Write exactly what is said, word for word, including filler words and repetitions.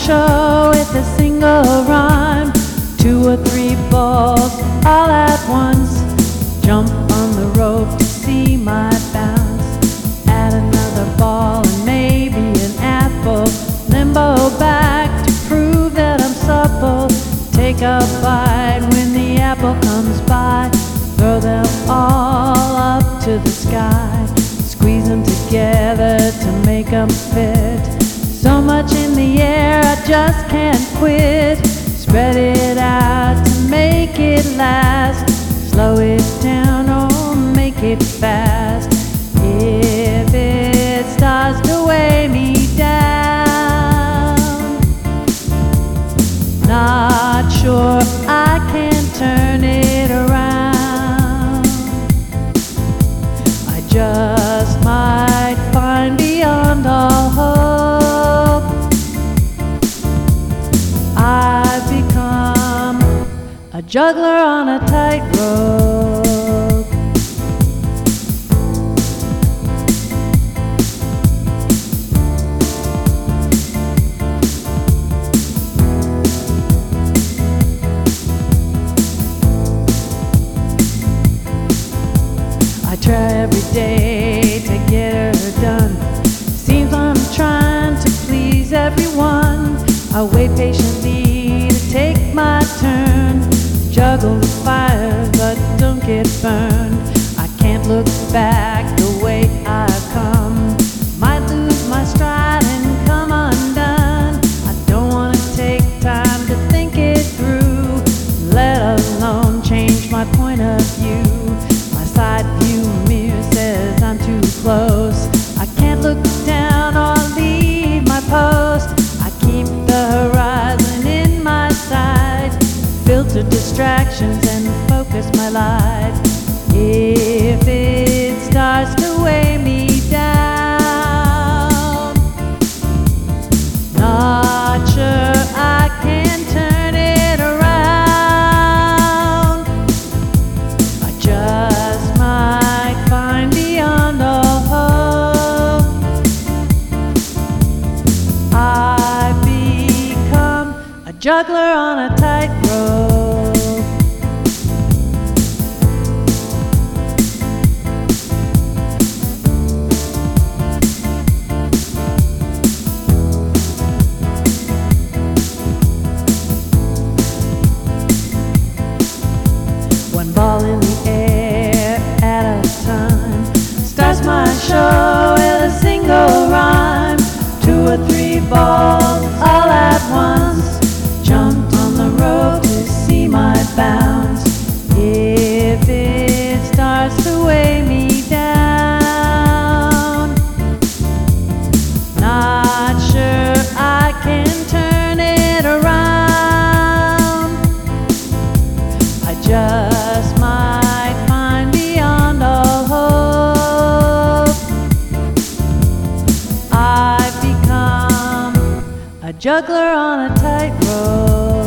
show with a single rhyme. Two or three balls all at once. Jump on the rope to see my bounce. Add another ball and maybe an apple. Limbo back to prove that I'm supple. Take a bite when the apple comes by. Throw them all up to the sky. Squeeze them together to make them fit. So much in the air I just can't quit. Spread it out to make it last. Slow it down or make it fast. If it starts to weigh me down, not sure I can turn it around. I just might find beyond all hope. I've become a juggler on a tightrope. I try every day to get her done. Seems I'm trying to please everyone. I wait patiently to take my turn. Juggle the fire but don't get burned. I can't look back the way I've come. Might lose my stride and come undone. I don't want to take time to think it through, let alone change my point of view. My side view mirror says I'm too close. I can't look down or leave my post. I keep the horizon in my sight, filter distractions and focus my life. If it starts to weigh me down, not sure I can turn it around. I just might find beyond all hope. I've become a juggler on a tightrope. One ball in the air at a time. Starts my show with a single rhyme. Two or three balls all at once. Jumped on the rope to see my bounce. If it starts to weigh me down, not sure I can turn it around. I just might find beyond all hope. I've become a juggler on a tightrope.